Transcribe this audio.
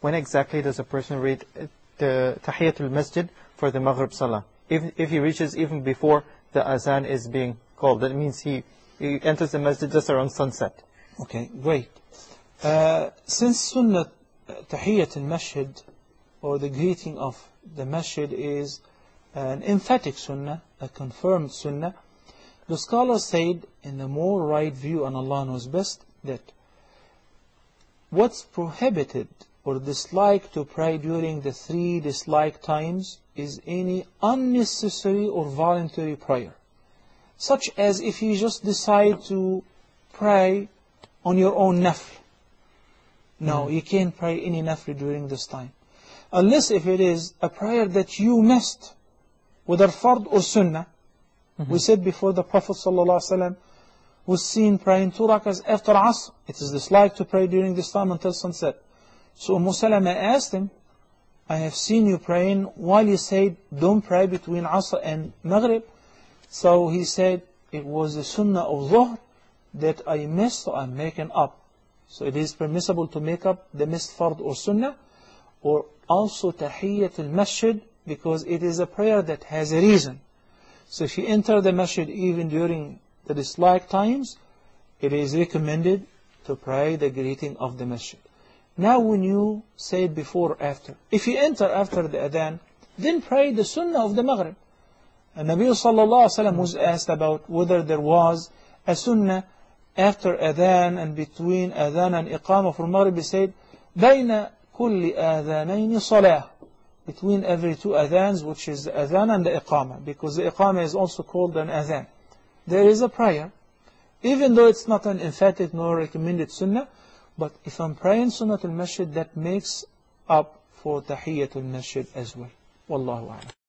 when exactly does a person read the Tahiyatul Masjid for the Maghrib Salah? If he reaches even before the Azan is being called, that means he enters the Masjid just around sunset. Okay, great. Since Sunnah Tahiyatul Masjid, or the greeting of the Masjid, is an emphatic Sunnah, a confirmed Sunnah, the scholars said, in the more right view, and Allah knows best, that what's prohibited or disliked to pray during the 3 disliked times is any unnecessary or voluntary prayer. Such as if you just decide to pray on your own nafl. No, you can't pray any nafl during this time. Unless if it is a prayer that you missed, whether fard or sunnah. We said before, the Prophet ﷺ was seen praying 2 rakahs after Asr. It is disliked to pray during this time until sunset. So Salama asked him, I have seen you praying while you said don't pray between Asr and Maghrib. So he said, it was the sunnah of Dhuhr that I missed, so I'm making up. So it is permissible to make up the missed fard or sunnah, or also Tahiyatul Masjid, because it is a prayer that has a reason. So if you enter the masjid even during the disliked times, it is recommended to pray the greeting of the masjid. Now when you say it before or after, if you enter after the adhan, then pray the sunnah of the Maghrib. And Nabi sallallahu alaihi wasallam was asked about whether there was a sunnah after adhan and between adhan and iqamah for Maghrib. He said, بَيْنَ كُلِّ آذَانَيْنِ صَلَاةٌ, between every 2 adhans, which is the adhan and the iqamah, because the iqamah is also called an adhan. There is a prayer, even though it's not an emphatic nor recommended sunnah, but if I'm praying Sunnatul Masjid, that makes up for Tahiyatul Masjid as well. Wallahu a'lam.